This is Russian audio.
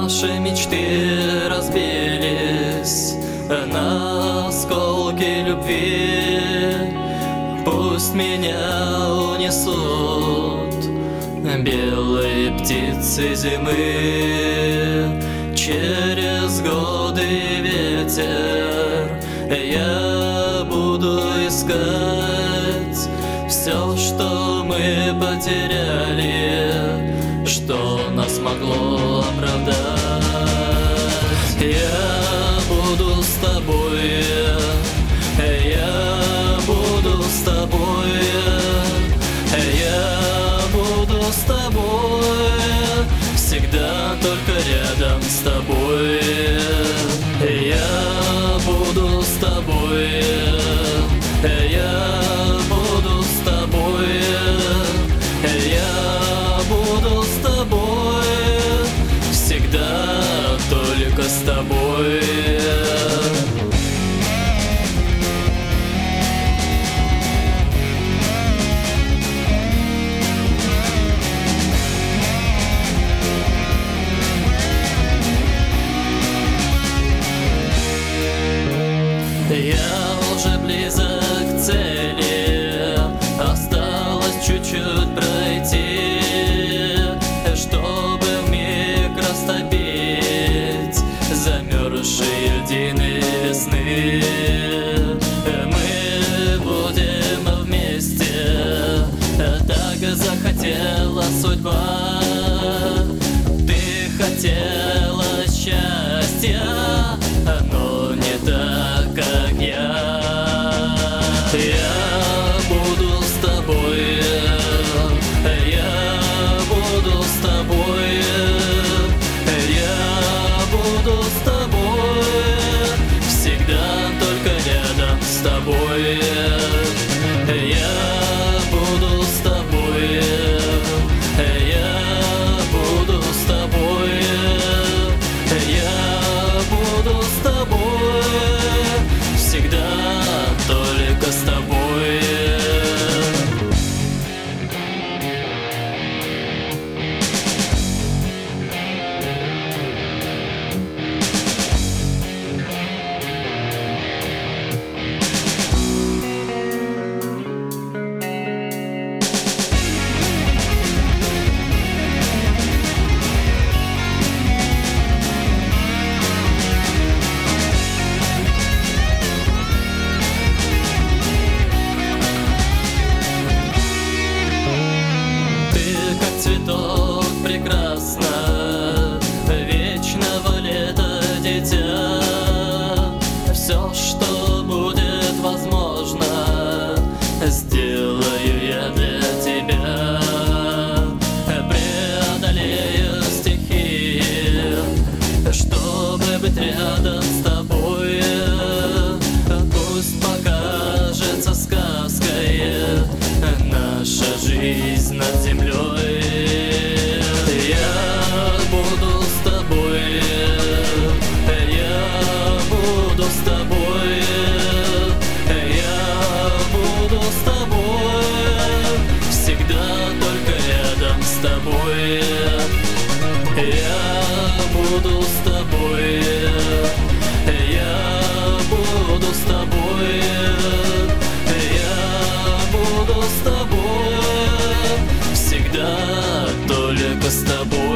Наши мечты разбились на осколки любви. Пусть меня унесут белые птицы зимы. Через годы и ветер я буду искать все, что мы потеряли, что нас могло оправдать. Я буду с тобой, я буду с тобой, я буду с тобой, всегда только рядом с тобой. Я буду с тобой, я буду с тобой, я буду с тобой, всегда только с тобой. Я уже близок к цели, осталось чуть-чуть пройти, чтобы вмиг растопить замерзшие льдины весны. Мы будем вместе, так захотела судьба. Ты хотела счастья, но не так, как я. Я буду с тобой, я буду с тобой, я буду с тобой, всегда только рядом с тобой. Я буду с тобой, я буду с тобой, я буду с тобой, всегда только с тобой. Цветок прекрасно, вечного лета дитя. Все, что будет возможно, сделаю я для тебя. Преодолею стихии, чтобы быть рядом с тобой. Пусть покажется сказкой наша жизнь над землей. Я буду с тобой, я буду с тобой, я буду с тобой, всегда только рядом с тобой. Я буду с тобой, я буду с тобой, я буду с тобой, всегда только с тобой.